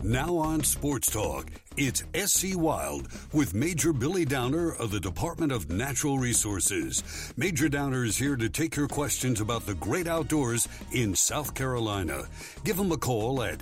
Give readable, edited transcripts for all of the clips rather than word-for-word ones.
Now on Sports Talk, it's SC Wild with Major Billy Downer of the Department of Natural Resources. Major Downer is here to take your questions about the great outdoors in South Carolina. Give him a call at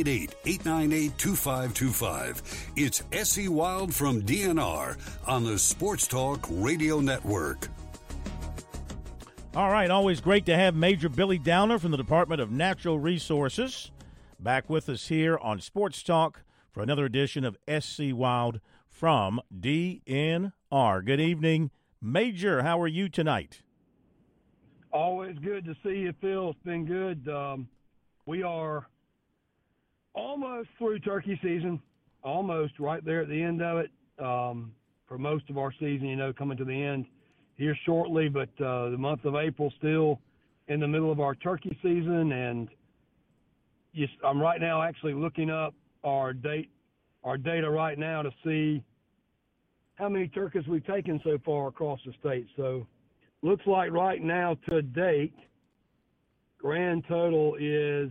888-898-2525. It's SC Wild from DNR on the Sports Talk Radio Network. All right, always great to have Major Billy Downer from the Department of Natural Resources back with us here on Sports Talk for another edition of SC Wild from DNR. Good evening, Major. How are you tonight? Always good to see you, Phil. It's been good. We are almost through turkey season, almost right there at the end of it for most of our season, coming to the end here shortly, but the month of April still in the middle of our turkey season, and I'm right now actually looking up our data right now to see how many turkeys we've taken so far across the state. So looks like right now to date, grand total is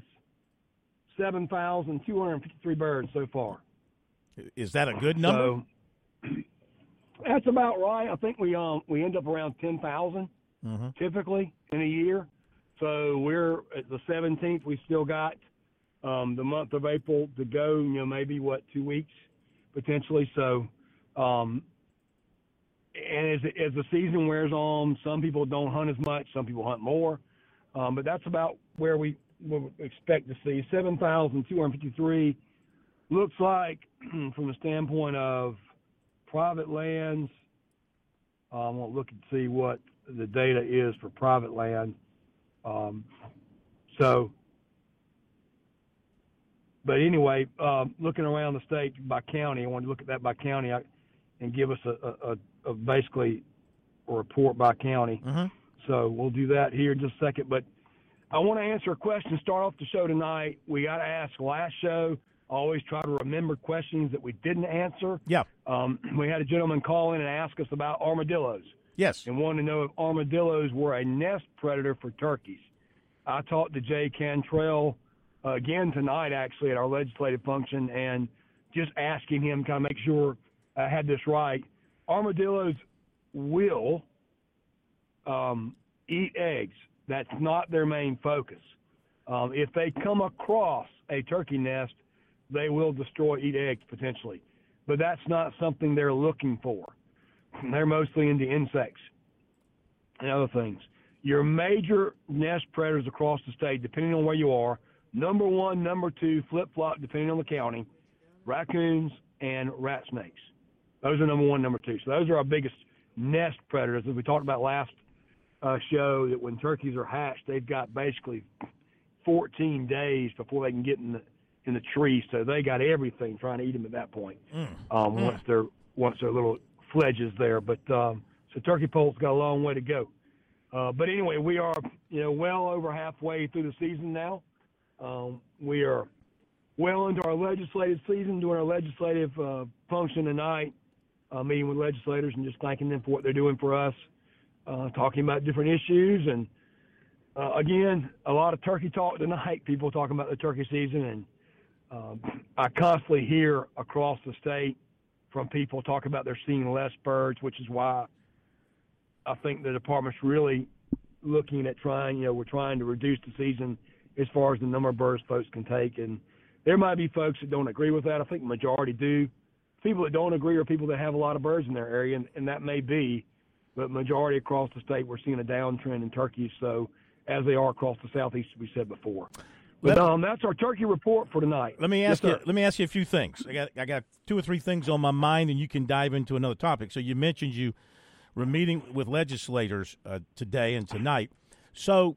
7,253 birds so far. Is that a good number? So, that's about right. I think we end up around 10,000 typically in a year. So we're at the 17th. We still got the month of April to go. Maybe 2 weeks potentially. So, and as the season wears on, some people don't hunt as much. Some people hunt more. But that's about where we would expect to see 7,253. Looks like from the standpoint of private lands, I won't look and see what the data is for private land. But anyway, looking around the state by county, I want to look at that by county and give us a basically a report by county. So we'll do that here in just a second. But I want to answer a question, start off the show tonight. We got to ask last show. Always try to remember questions that we didn't answer. Yeah. We had a gentleman call in and ask us about armadillos. Yes. And wanted to know if armadillos were a nest predator for turkeys. I talked to Jay Cantrell again tonight, actually, at our legislative function, and just asking him, kind of make sure I had this right. Armadillos will eat eggs. That's not their main focus. If they come across a turkey nest, they will eat eggs potentially. But that's not something they're looking for. They're mostly into insects and other things. Your major nest predators across the state, depending on where you are, number one, number two, flip-flop, depending on the county, raccoons and rat snakes. Those are number one, number two. So those are our biggest nest predators. As we talked about last show, that when turkeys are hatched, they've got basically 14 days before they can get in the tree, so they got everything trying to eat them at that point. Once they're little fledges there, but so turkey poult's got a long way to go. But anyway, we are well over halfway through the season now. We are well into our legislative season, doing our legislative function tonight, meeting with legislators and just thanking them for what they're doing for us, talking about different issues, and again, a lot of turkey talk tonight. People talking about the turkey season, and I constantly hear across the state from people talking about they're seeing less birds, which is why I think the department's really looking at we're trying to reduce the season as far as the number of birds folks can take. And there might be folks that don't agree with that. I think the majority do. People that don't agree are people that have a lot of birds in their area, and that may be, but majority across the state, we're seeing a downtrend in turkeys, so as they are across the southeast, as we said before. But that's our turkey report for tonight. Let me ask you a few things. I got 2 or 3 things on my mind, and you can dive into another topic. So you mentioned you were meeting with legislators today and tonight. So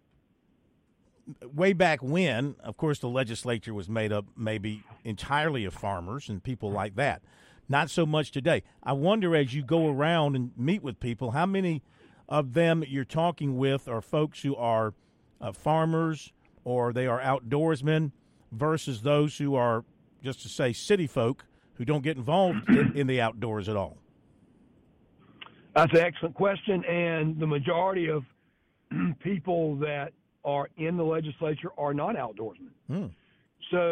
way back when, of course, the legislature was made up maybe entirely of farmers and people like that. Not so much today. I wonder, as you go around and meet with people, how many of them you're talking with are folks who are farmers or they are outdoorsmen versus those who are, just to say, city folk who don't get involved in the outdoors at all? That's an excellent question, and the majority of people that are in the legislature are not outdoorsmen. So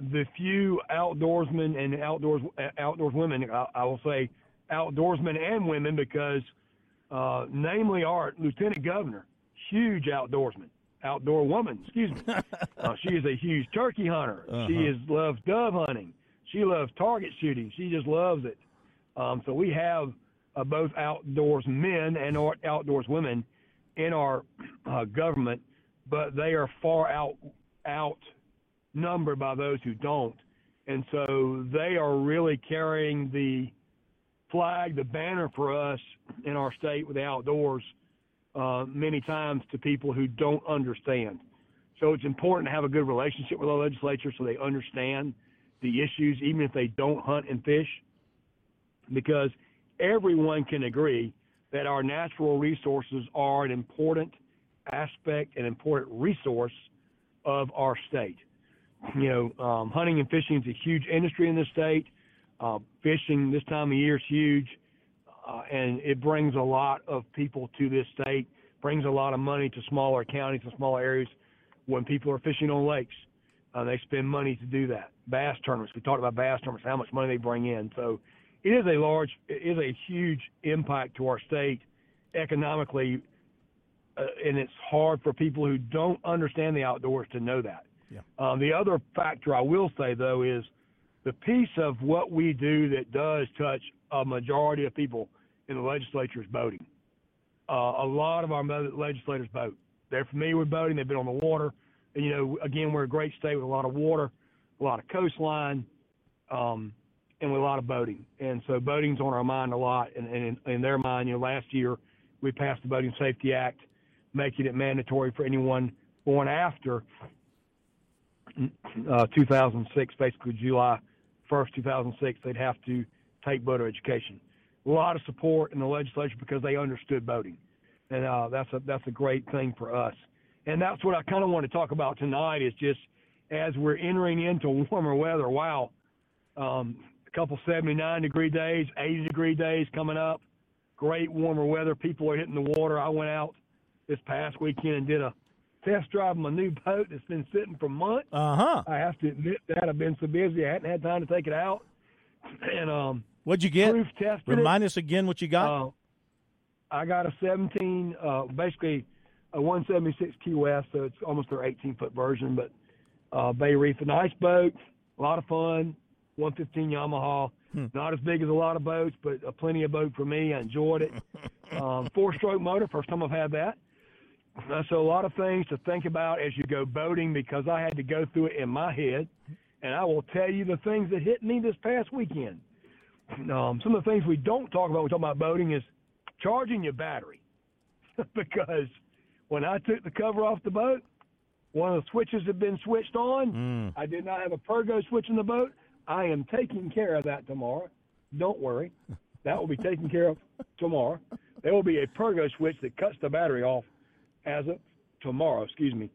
the few outdoorsmen and outdoors women, I will say outdoorsmen and women, because namely our lieutenant governor, huge outdoor woman, excuse me. She is a huge turkey hunter. She loves dove hunting. She loves target shooting. She just loves it. So we have both outdoors men and outdoors women in our government, but they are far outnumbered by those who don't. And so they are really carrying the flag, the banner for us in our state with the outdoors many times to people who don't understand. So it's important to have a good relationship with our legislature so they understand the issues, even if they don't hunt and fish, because everyone can agree that our natural resources are an important aspect, an important resource of our state. Hunting and fishing is a huge industry in this state. Fishing this time of year is huge, and it brings a lot of people to this state, brings a lot of money to smaller counties and smaller areas when people are fishing on lakes. They spend money to do that. Bass tournaments, we talked about bass tournaments, how much money they bring in. So it is a huge impact to our state economically, and it's hard for people who don't understand the outdoors to know that. Yeah. The other factor I will say, though, is the piece of what we do that does touch a majority of people in the legislature is boating. A lot of our legislators boat. They're familiar with boating. They've been on the water. And, again, we're a great state with a lot of water, a lot of coastline, and with a lot of boating. And so boating's on our mind a lot. And in their mind, last year we passed the Boating Safety Act, making it mandatory for anyone born after 2006, basically July 1st, 2006, they'd have to take boater education. A lot of support in the legislature because they understood boating. And that's a great thing for us. And that's what I kind of want to talk about tonight is just as we're entering into warmer weather, wow, a couple 79-degree days, 80-degree days coming up, great warmer weather. People are hitting the water. I went out this past weekend and did a test drive of my new boat that's been sitting for months. I have to admit that I've been so busy I hadn't had time to take it out. And what'd you get? Proof tested Remind us again what you got. I got a 17, basically a 176 Key West, so it's almost their 18-foot version, but Bay Reef, a nice boat, a lot of fun, 115 Yamaha. Not as big as a lot of boats, but plenty of boat for me. I enjoyed it. 4-stroke motor, first time I've had that. So a lot of things to think about as you go boating because I had to go through it in my head, and I will tell you the things that hit me this past weekend. Some of the things we don't talk about when we talk about boating is charging your battery because when I took the cover off the boat, one of the switches had been switched on. I did not have a Pergo switch in the boat. I am taking care of that tomorrow. Don't worry. That will be taken care of tomorrow. There will be a Pergo switch that cuts the battery off as of tomorrow,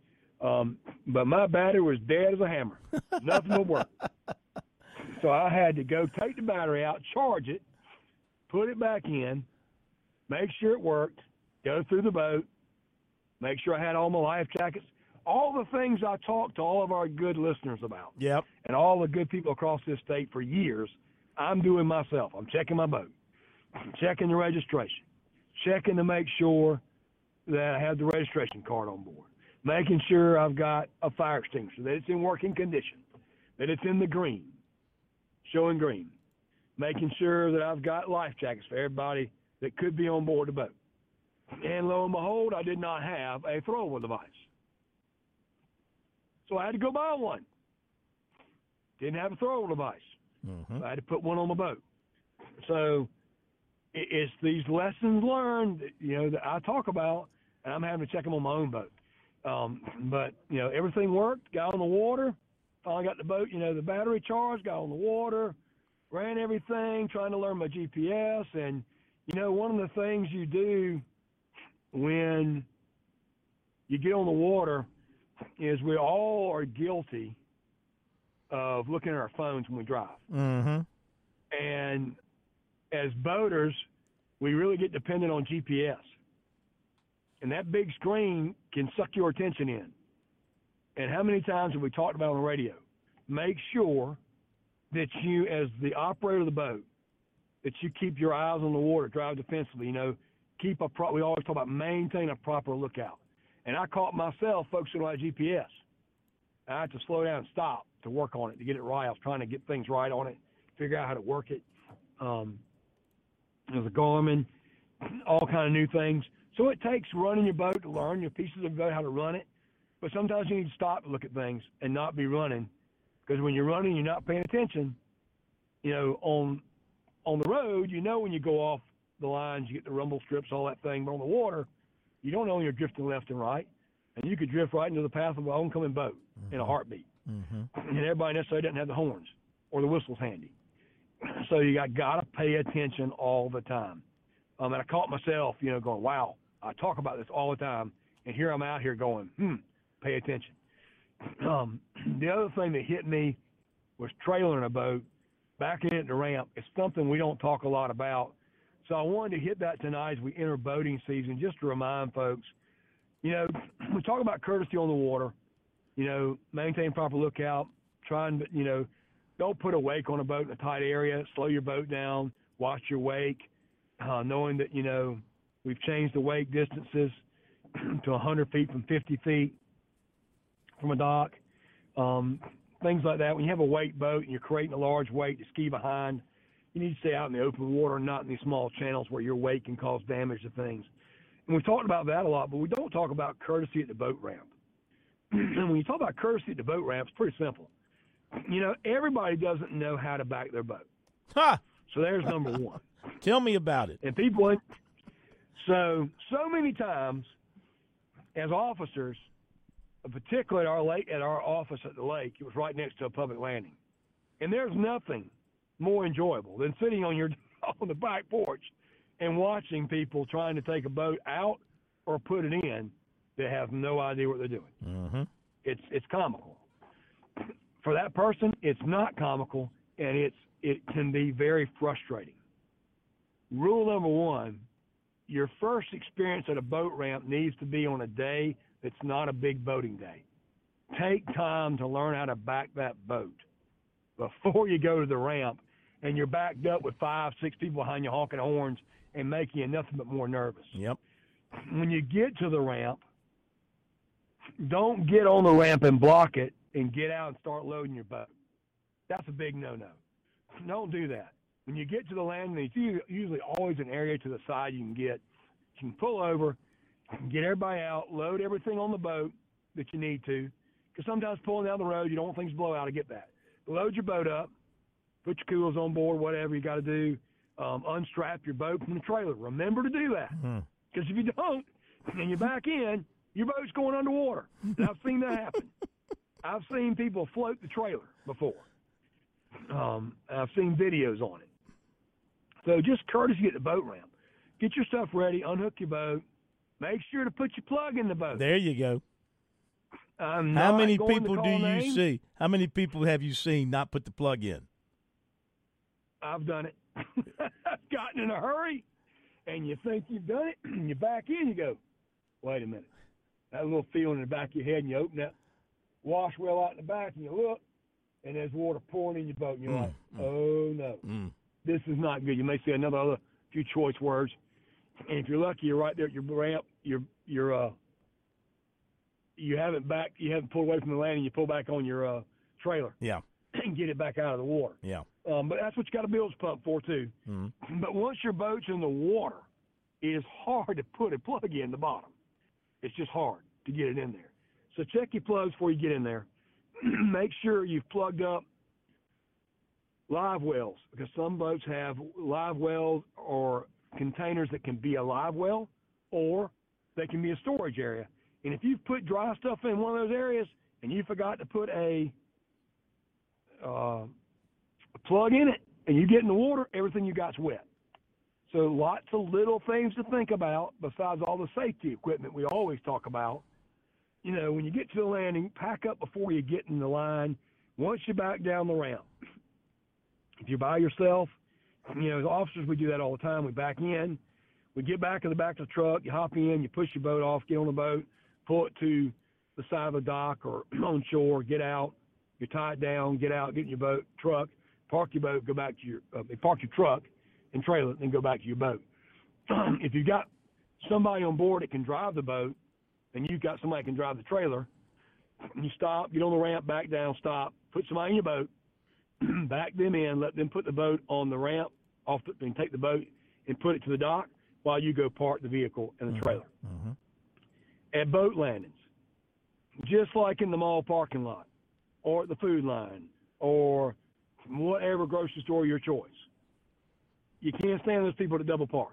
but my battery was dead as a hammer. Nothing would work. So I had to go take the battery out, charge it, put it back in, make sure it worked, go through the boat, make sure I had all my life jackets, all the things I talked to all of our good listeners about. Yep. And all the good people across this state for years, I'm doing myself. I'm checking my boat, checking the registration, checking to make sure that I have the registration card on board, making sure I've got a fire extinguisher, that it's in working condition, that it's in the green, showing green, making sure that I've got life jackets for everybody that could be on board the boat. And lo and behold, I did not have a throwable device. So I had to go buy one. Didn't have a throwable device. So I had to put one on my boat. So it's these lessons learned, that I talk about, and I'm having to check them on my own boat. But everything worked, got on the water, finally got the boat, the battery charged, got on the water, ran everything, trying to learn my GPS. And, one of the things you do when you get on the water is we all are guilty of looking at our phones when we drive. And as boaters, we really get dependent on GPS. And that big screen can suck your attention in. And how many times have we talked about on the radio? make sure that you, as the operator of the boat, that you keep your eyes on the water, drive defensively. You know, we always talk about maintain a proper lookout. And I caught myself focusing on that GPS. I had to slow down and stop to work on it, to get it right. I was trying to get things right on it, figure out how to work it. There's a Garmin, all kind of new things. So it takes running your boat to learn your pieces of the boat, how to run it. But sometimes you need to stop and look at things and not be running. Because when you're running, you're not paying attention. You know, on the road, you know when you go off the lines, you get the rumble strips, all that thing. But on the water, you don't know when you're drifting left and right. And you could drift right into the path of an oncoming boat in a heartbeat. And everybody necessarily doesn't have the horns or the whistles handy. So you got to pay attention all the time. And I caught myself, you know, going, wow, I talk about this all the time. And here I'm out here going, pay attention. The other thing that hit me was trailering a boat, backing it in the ramp. It's something we don't talk a lot about. So I wanted to hit that tonight as we enter boating season, just to remind folks, you know, we talk about courtesy on the water, you know, maintain proper lookout, you know, don't put a wake on a boat in a tight area, slow your boat down, watch your wake, knowing that, you know, we've changed the wake distances to 100 feet from 50 feet from a dock, things like that. When you have a wake boat and you're creating a large wake to ski behind, you need to stay out in the open water, not in these small channels where your wake can cause damage to things. And we've talked about that a lot, but we don't talk about courtesy at the boat ramp. And when you talk about courtesy at the boat ramp, it's pretty simple. You know, everybody doesn't know how to back their boat. Ha! So there's number one. Tell me about it. And people, so many times as officers, particularly at our office at the lake, it was right next to a public landing. And there's nothing more enjoyable than sitting on the back porch and watching people trying to take a boat out or put it in that have no idea what they're doing. It's comical. For that person, it's not comical, and it can be very frustrating. Rule number one, your first experience at a boat ramp needs to be on a day that's not a big boating day. Take time to learn how to back that boat before you go to the ramp and you're backed up with 5, 6 people behind you honking horns and making you nothing but more nervous. Yep. When you get to the ramp, don't get on the ramp and block it and get out and start loading your boat. That's a big no-no. Don't do that. When you get to the landing, it's usually always an area to the side you can pull over, get everybody out, load everything on the boat that you need to, because sometimes pulling down the road, you don't want things to blow out. I get that. Load your boat up, put your coolers on board, whatever you got to do, unstrap your boat from the trailer. Remember to do that, because if you don't and you back in, your boat's going underwater. And I've seen that happen. I've seen people float the trailer before. I've seen videos on it. So just courtesy at the boat ramp. Get your stuff ready, unhook your boat, make sure to put your plug in the boat. There you go. How many people do you see? How many people have you seen not put the plug in? I've done it. I've gotten in a hurry, and you think you've done it, and you back in, you go, wait a minute. That little feeling in the back of your head, and you open that wash well out in the back, and you look, and there's water pouring in your boat, and you're like, oh, no. This is not good. You may see another few choice words, and if you're lucky, you're right there at your ramp. You haven't pulled away from the landing. You pull back on your trailer. Yeah. And get it back out of the water. Yeah. But that's what you got a bilge pump for too. But once your boat's in the water, it is hard to put a plug in the bottom. It's just hard to get it in there. So check your plugs before you get in there. Make sure you've plugged up live wells, because some boats have live wells or containers that can be a live well, or they can be a storage area. And if you've put dry stuff in one of those areas and you forgot to put a plug in it and you get in the water, everything you got's wet. So lots of little things to think about besides all the safety equipment we always talk about. You know, when you get to the landing, pack up before you get in the line. Once you back down the ramp, if you're by yourself, you know, as officers, we do that all the time. We back in. We get back in the back of the truck. You hop in. You push your boat off. Get on the boat. Pull it to the side of the dock or on shore. Get out. You tie it down, get out, get in your boat, truck, park your boat, go back to your park your truck and trailer it, then go back to your boat. If you've got somebody on board that can drive the boat, and you've got somebody that can drive the trailer, and you stop, get on the ramp, back down, stop, put somebody in your boat, back them in, let them put the boat on the ramp, and take the boat and put it to the dock while you go park the vehicle and the trailer. Mm-hmm. At boat landings, just like in the mall parking lot or at the food line or whatever grocery store your choice, you can't stand those people to double park.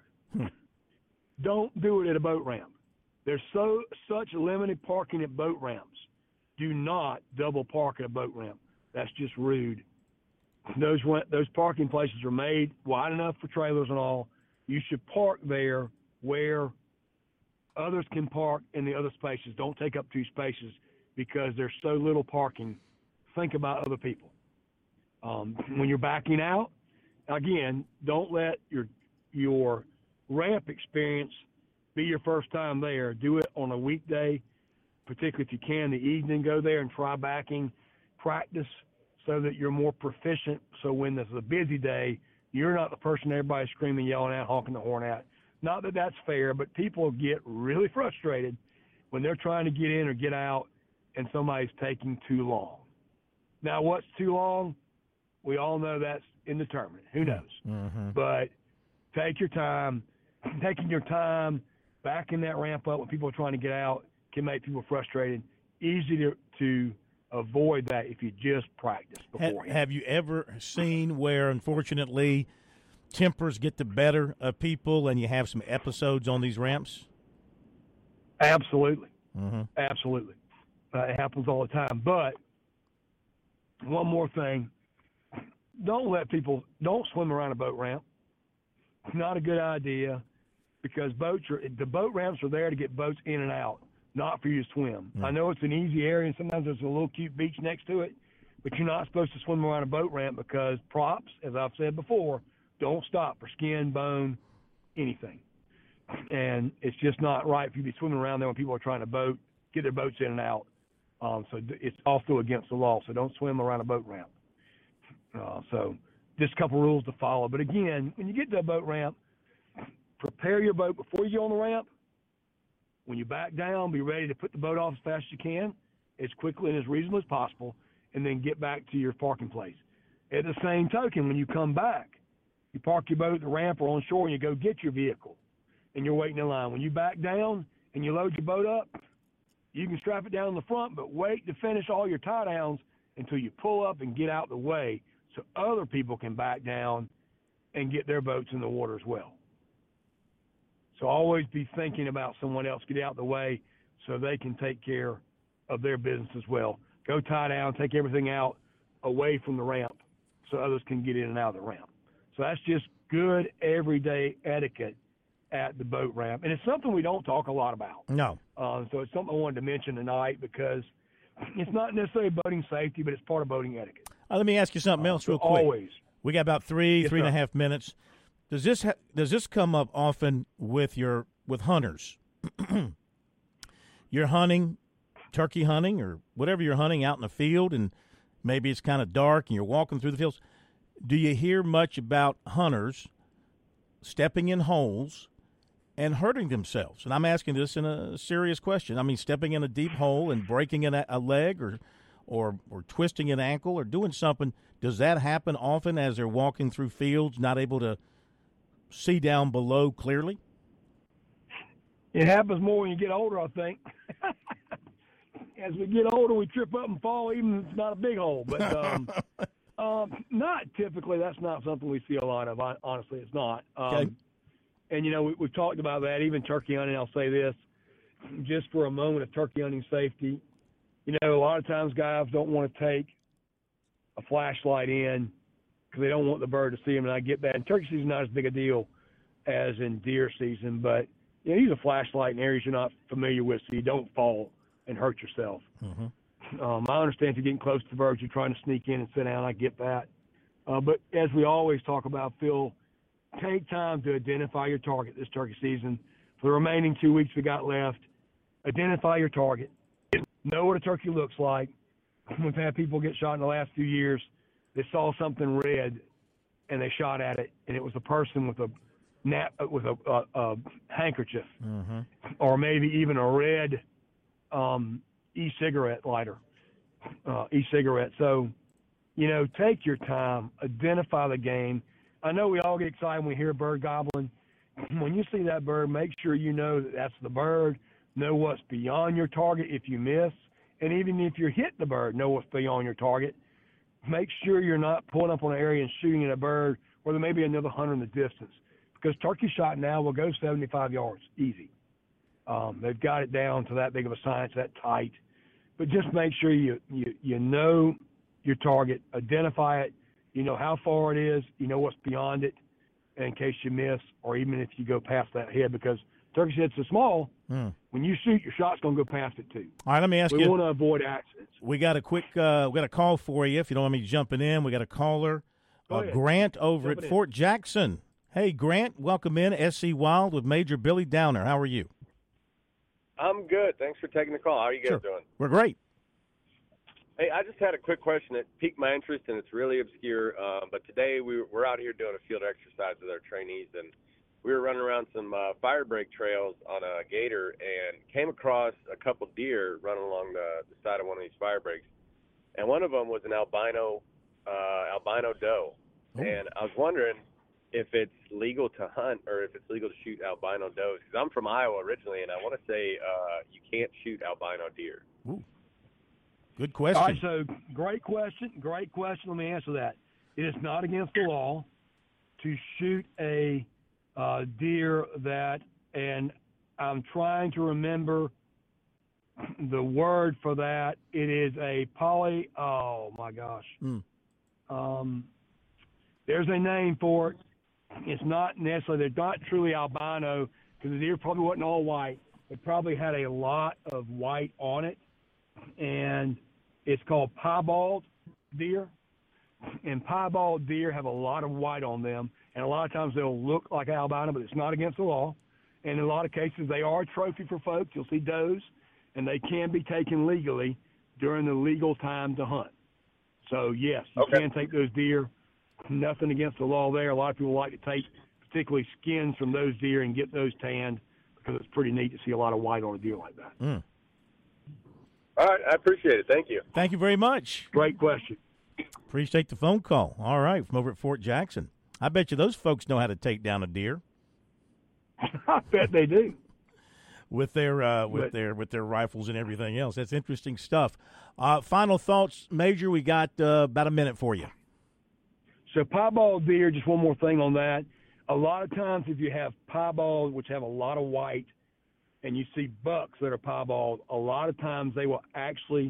Don't do it at a boat ramp. There's such limited parking at boat ramps. Do not double park at a boat ramp. That's just rude. Those parking places are made wide enough for trailers and all. You should park there where others can park in the other spaces. Don't take up two spaces because there's so little parking. Think about other people. When you're backing out, again, don't let your ramp experience be your first time there. Do it on a weekday, particularly if you can, the evening, go there and try backing, practice so that you're more proficient. So when there's a busy day, you're not the person everybody's screaming, yelling at, honking the horn at. Not that that's fair, but people get really frustrated when they're trying to get in or get out and somebody's taking too long. Now, what's too long? We all know that's indeterminate. Who knows? Mm-hmm. But take your time. Taking your time backing that ramp up when people are trying to get out can make people frustrated. Easy to avoid that if you just practice beforehand. Have you ever seen where, unfortunately, tempers get the better of people and you have some episodes on these ramps? Absolutely. Mm-hmm. Absolutely. It happens all the time. But one more thing, don't swim around a boat ramp. It's not a good idea because the boat ramps are there to get boats in and out, not for you to swim. Mm-hmm. I know it's an easy area and sometimes there's a little cute beach next to it, but you're not supposed to swim around a boat ramp because props, as I've said before, don't stop for skin, bone, anything. And it's just not right for you to be swimming around there when people are trying to get their boats in and out. So it's also against the law. So don't swim around a boat ramp. So just a couple rules to follow. But again, when you get to a boat ramp, prepare your boat before you get on the ramp. When you back down, be ready to put the boat off as fast as you can, as quickly and as reasonably as possible, and then get back to your parking place. At the same token, when you come back, you park your boat at the ramp or on shore and you go get your vehicle and you're waiting in line. When you back down and you load your boat up, you can strap it down in the front, but wait to finish all your tie downs until you pull up and get out the way so other people can back down and get their boats in the water as well. So always be thinking about someone else, get out the way so they can take care of their business as well. Go tie down, take everything out away from the ramp so others can get in and out of the ramp. So that's just good everyday etiquette at the boat ramp. And it's something we don't talk a lot about. No. So it's something I wanted to mention tonight because it's not necessarily boating safety, but it's part of boating etiquette. Let me ask you something else real quick. Always. We got about three and a half minutes. Does this come up often with hunters? You're hunting, turkey hunting, or whatever you're hunting out in the field, and maybe it's kind of dark, and you're walking through the fields. Do you hear much about hunters stepping in holes and hurting themselves? And I'm asking this in a serious question. I mean, stepping in a deep hole and breaking a leg or twisting an ankle or doing something. Does that happen often as they're walking through fields, not able to see down below clearly? It happens more when you get older, I think. As we get older, we trip up and fall, even if it's not a big hole. But not typically. That's not something we see a lot of. Honestly, it's not. Okay. And, we've talked about that. Even turkey hunting, I'll say this, just for a moment of turkey hunting safety. A lot of times guys don't want to take a flashlight in because they don't want the bird to see them, and I get that. And turkey season is not as big a deal as in deer season, but use a flashlight in areas you're not familiar with so you don't fall and hurt yourself. Mm-hmm. I understand if you're getting close to the birds, you're trying to sneak in and sit down. I get that. But as we always talk about, Phil, take time to identify your target this turkey season. For the remaining 2 weeks we got left, identify your target. Know what a turkey looks like. We've had people get shot in the last few years. They saw something red, and they shot at it, and it was a person with a handkerchief, or maybe even a red e-cigarette lighter, e-cigarette. So, take your time, identify the game. I know we all get excited when we hear a bird gobbling. When you see that bird, make sure you know that that's the bird. Know what's beyond your target if you miss. And even if you're hitting the bird, know what's beyond your target. Make sure you're not pulling up on an area and shooting at a bird where there may be another hunter in the distance. Because turkey shot now will go 75 yards, easy. They've got it down to that big of a science, that tight. But just make sure you know your target, identify it, you know how far it is, you know what's beyond it, in case you miss, or even if you go past that head, because turkey's head's so small, when you shoot, your shot's going to go past it too. All right, let me ask you. We want to avoid accidents. We got a quick, we got a call for you. If you don't want me jumping in, we got a caller, Grant over at Fort Jackson. Hey, Grant, welcome in SC Wild with Major Billy Downer. How are you? I'm good. Thanks for taking the call. How are you guys doing? We're great. Hey, I just had a quick question that piqued my interest, and it's really obscure. But today we're out here doing a field exercise with our trainees, and we were running around some fire break trails on a gator and came across a couple deer running along the side of one of these fire breaks. And one of them was an albino doe. Ooh. And I was wondering if it's legal to hunt or if it's legal to shoot albino does. Because I'm from Iowa originally, and I want to say you can't shoot albino deer. Ooh. Good question. All right, so great question. Let me answer that. It is not against the law to shoot a deer that, and I'm trying to remember the word for that. It is a oh my gosh. There's a name for it. It's not necessarily, they're not truly albino because the deer probably wasn't all white. It probably had a lot of white on it, and it's called piebald deer. And piebald deer have a lot of white on them, and a lot of times they'll look like albino, but it's not against the law. And in a lot of cases, they are a trophy for folks. You'll see does, and they can be taken legally during the legal time to hunt. So, yes, you can take those deer. Nothing against the law there. A lot of people like to take particularly skins from those deer and get those tanned because it's pretty neat to see a lot of white on a deer like that. All right, I appreciate it. Thank you. Thank you very much. Great question. Appreciate the phone call. All right, from over at Fort Jackson. I bet you those folks know how to take down a deer. I bet they do. With their rifles and everything else. That's interesting stuff. Final thoughts, Major. We got about a minute for you. So piebald deer, just one more thing on that. A lot of times if you have piebald, which have a lot of white, and you see bucks that are piebald, a lot of times they will actually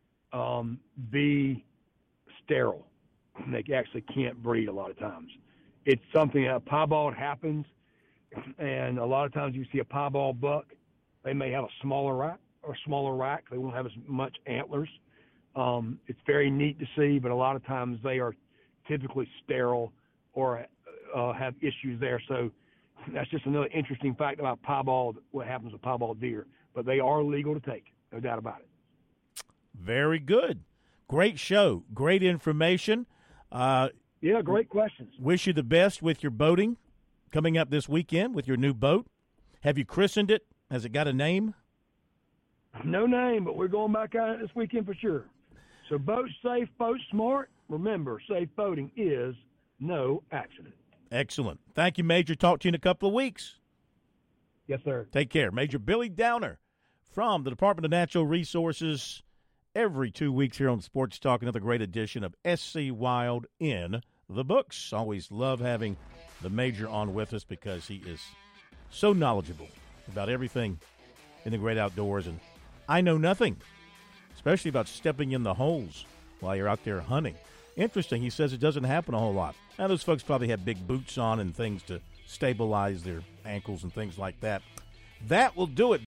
be sterile. They actually can't breed a lot of times. It's something that piebald happens, and a lot of times you see a piebald buck, they may have a smaller rack. They won't have as much antlers. It's very neat to see, but a lot of times they are typically sterile or have issues there. So that's just another interesting fact about piebald, what happens with piebald deer. But they are legal to take, no doubt about it. Very good. Great show. Great information. Yeah, great questions. Wish you the best with your boating coming up this weekend with your new boat. Have you christened it? Has it got a name? No name, but we're going back out this weekend for sure. So boat safe, boat smart. Remember, safe boating is no accident. Excellent. Thank you, Major. Talk to you in a couple of weeks. Yes, sir. Take care. Major Billy Downer from the Department of Natural Resources every 2 weeks here on Sports Talk. Another great edition of SC Wild in the books. Always love having the Major on with us because he is so knowledgeable about everything in the great outdoors. And I know nothing, especially about stepping in the holes while you're out there hunting. Interesting. He says it doesn't happen a whole lot. Now, those folks probably have big boots on and things to stabilize their ankles and things like that. That will do it.